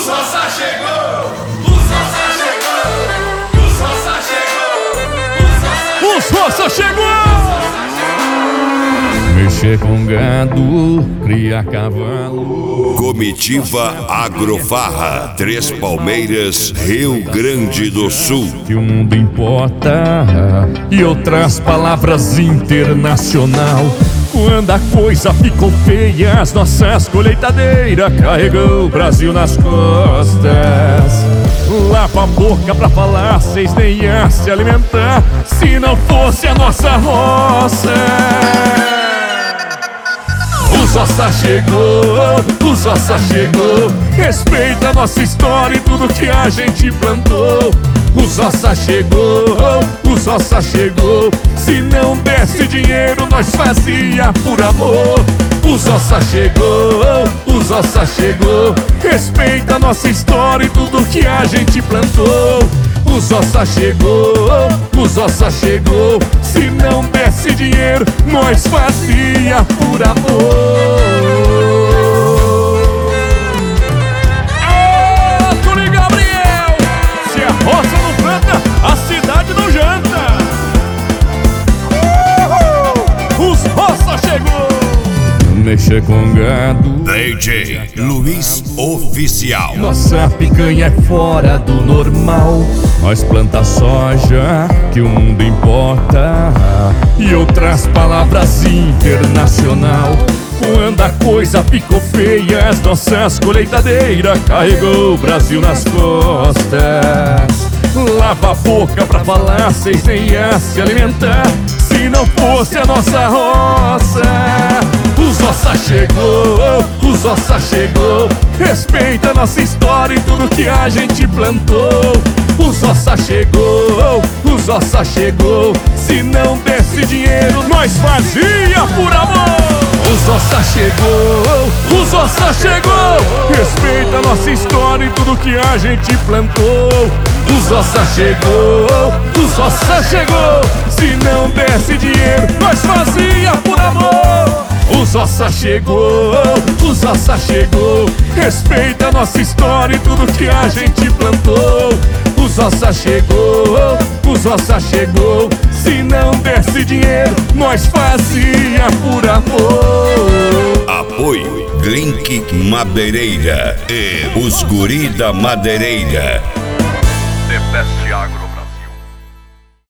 Sossa chegou! O Sossa chegou! O Sossa chegou! O Sossa chegou! Mexer com gado, criar cavalo. Comitiva Agrofarra, Três Palmeiras, Rio Grande do Sul. Que o mundo importa e outras palavras internacional. Quando a coisa ficou feia, as nossas colheitadeiras carregou o Brasil nas costas. Lava a boca pra falar, cês nem iam se alimentar se não fosse a nossa roça. O Sossa chegou, o Sossa chegou. Respeita a nossa história e tudo que a gente plantou. O Sossa chegou, o Sossa chegou. Se não desse dinheiro, nós fazia por amor. O Sossa chegou, o Sossa chegou. Respeita a nossa história e tudo que a gente plantou. O Sossa chegou, o Sossa chegou. Se não desse dinheiro, nós fazia por amor. Antônio Gabriel, se a roça não planta, a cidade não janta. O Sossa chegou. Mexer com gado. DJ Luiz Oficial. Nossa picanha é fora do normal. Nós planta soja, que o mundo importa, e outras palavras internacional. Quando a coisa ficou feia, as nossas colheitadeiras carregou o Brasil nas costas. Lava a boca pra falar, cês nem iam se alimentar se não fosse a nossa roça. O Sossa chegou, o Sossa chegou. Respeita a nossa história e tudo que a gente plantou. O Sossa chegou, o Sossa chegou. Se não desse dinheiro, nós fazia por amor. O Sossa chegou, o Sossa chegou. Respeita a nossa história e tudo que a gente plantou. O Sossa chegou, o Sossa chegou. Se não desse dinheiro, nós fazia por amor. O Sossa chegou, o Sossa chegou. Respeita a nossa história e tudo que a gente plantou. O Sossa chegou, o Sossa chegou. Se não desse dinheiro, nós fazia por amor. Apoio Link Madeireira e os Guri da Madeireira. The Best Agro.